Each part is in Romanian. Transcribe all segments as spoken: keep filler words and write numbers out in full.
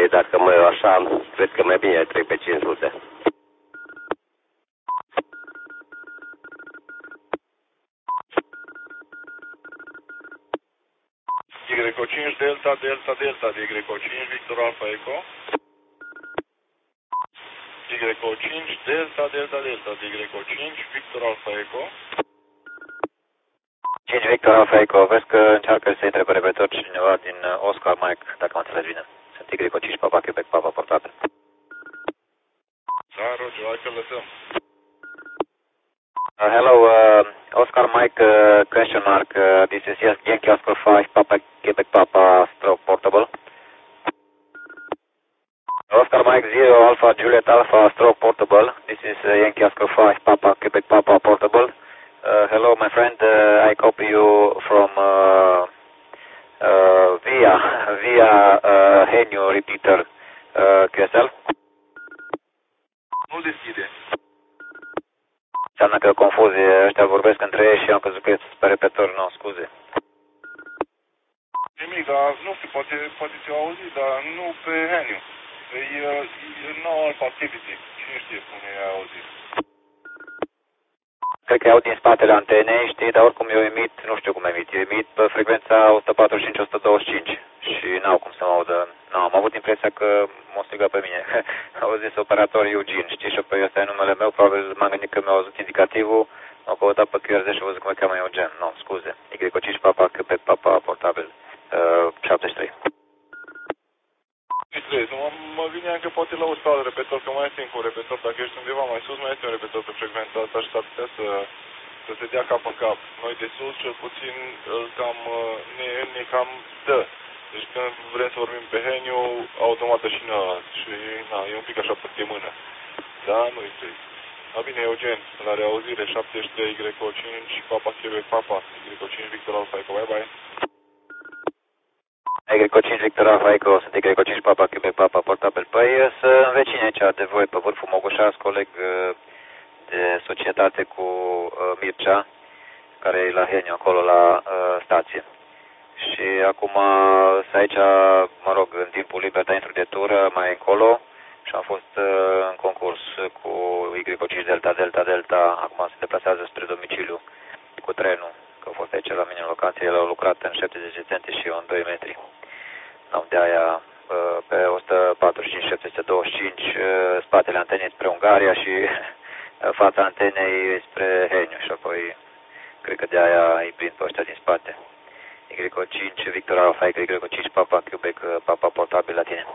dacă mă așa, cred că mai bine trec pe cinci sute. Y cinci Delta Delta Delta de Y cinci Victor Alpha Echo. Y cinci Delta Delta Delta de Y cinci Victor Alpha Echo. cinci Victor Alpha Echo, vezi că încearcă să intre pe repetitor cineva din Oscar Mike, dacă mă înțeles bine. Sunt Y cinci Papa Quebec Papa portabil. Da, Roger, hai că lăsăm. Uh, hello, uh, Oscar Mike, uh, question mark, uh, this is yes, Yankee Oscar five Papa Quebec Papa stroke portable. Oscar Mike zero Alpha Juliet Alpha stroke portable, this is uh, Yankee Oscar five Papa Quebec Papa portable. Uh, hello, my friend, uh, I copy you from uh, uh, via, via uh, Henio repeater uh, Q S L. Nu deschide. Înseamnă că confuzie, ăștia vorbesc între ei și am crezut că e pe repetitor, nu, scuze. Nimic, dar nu știu, poate, poate ți-o auzi, dar nu pe Henio. E, e nou Alpha Activity. Cine știe cum e auzit? Cred că iau din spatele antenei, știi, dar oricum eu emit, nu știu cum emit, eu emit pe frecvența o sută patruzeci și cinci o sută douăzeci și cinci și n-au cum să mă audă. Nu, am avut impresia că m-a strigat pe mine. Au zis operator Eugene, știi, și pe ăsta e numele meu, probabil m-am gândit că mi-au auzit indicativul, m-au căutat pe Q R Z și au văzut că mă cheamă Eugen. Nu, scuze, Y cinci Papa Quebec Papa portabil uh, șaptezeci și trei. Mă, mă gândeam că poate la un alt repetor, că mai este încă un repetor, dacă ești undeva mai sus, mai este un repetor pe frecvența asta și s-ar putea să, să se dea cap în cap. Noi de sus, cel puțin, îl cam, ne, ne cam dă. Deci când vrem să vorbim pe Henio, automat și în ăla. Și, na, e un pic așa pe mână. Da, nu-i trei. A, bine, Eugen, la reauzire, șaptezeci și trei Y cinci, Papa Quebec Papa, Y cinci Victor Alpha Echo, bye bye. Y cinci Victor Alpha Echo, sunt Y cinci Papa Quebec Papa portabil. Păi să învecine aici de voi pe vârful Mogoșas, coleg de societate cu uh, Mircea, care e la Henio, acolo la uh, stație. Și acum să aici, mă rog, în timpul liber de intru de tură, mai încolo, și am fost uh, în concurs cu Y cinci Delta Delta Delta, acum se deplasează spre domiciliu cu trenul, că au fost aici la mine în locație, el au lucrat în șaptezeci de centi și eu în doi metri. Am de aia pe o sută patruzeci și cinci șapte sute douăzeci și cinci, spatele antenei spre Ungaria și fața antenei spre Henio și apoi cred că de aia îi prind pe ăștia din spate. Y cinci Victor Alpha, Y cinci Papa Quebec Papa portabil la tine.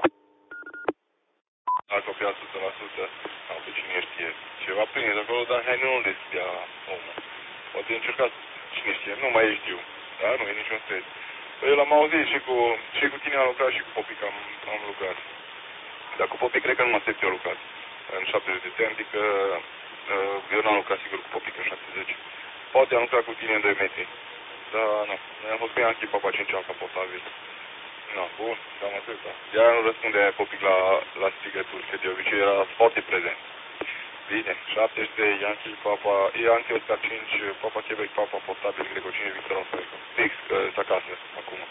A copiat o sută la sută, sau pe cine știe. Ceva prins acolo, dar Henio nu deschidea omul. Poate încercat, cine știe, nu mai știu, dar nu e niciun stres. Păi l-am auzit și cu, și cu tine am lucrat și cu Popic am, am lucrat. Dar cu Popic cred că numai secție a lucrat. În șaptezeci de centi, că uh, eu n-am lucrat sigur cu Popic în șaptezeci. Poate am lucrat cu tine în doi metri. Dar nu, noi am fost cu Yankee Papa cinci Alpha portabil. Nu, bun, cam atâta. De-aia nu răspunde Popic la, la strigături, că de obicei era foarte prezent. Bine, șaptezeci și trei Yankee Papa, Yankee Oscar cinci Papa Quebec Papa portabil Y cinci Victor Alpha Echo. Fix, că sunt acasă, acum.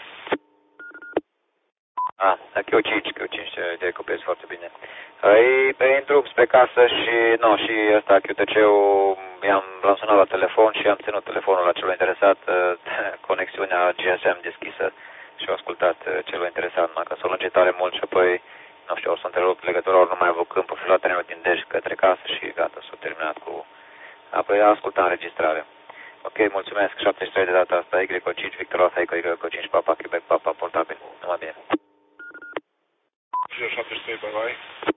Ah, Q cinci, Q cinci, te copiezi foarte bine. Îi pe intru spre casă și, nu, și ăsta, Q T C-ul, l-am sunat la telefon și am ținut telefonul la celor interesat, conexiunea G S M deschisă și au ascultat celor interesat, că s-o lunge tare mult și apoi, nu știu, o să întrerup legătura, ori nu mai avut câmpul și luat trenul din Dej către casă și gata, s-a terminat cu... Apoi a ascultat înregistrarea. Ok, mulțumesc, șaptezeci și trei de data asta, Y cinci Victor Alpha Echo, Y cinci Papa Quebec Papa portabil, numai bine. șaptezeci și trei, bye bye.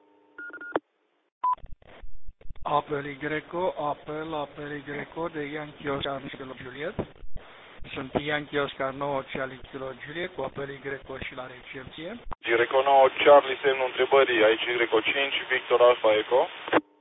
Apel Y, apel, apel Y de Yankee Oscar Kilo Juliet. Sunt Yankee Oscar nouă Charlie Kilo Juliet cu apel Y și la recepție. Y nouă Charlie, semnul întrebării, aici Y cinci Victor Alpha Echo.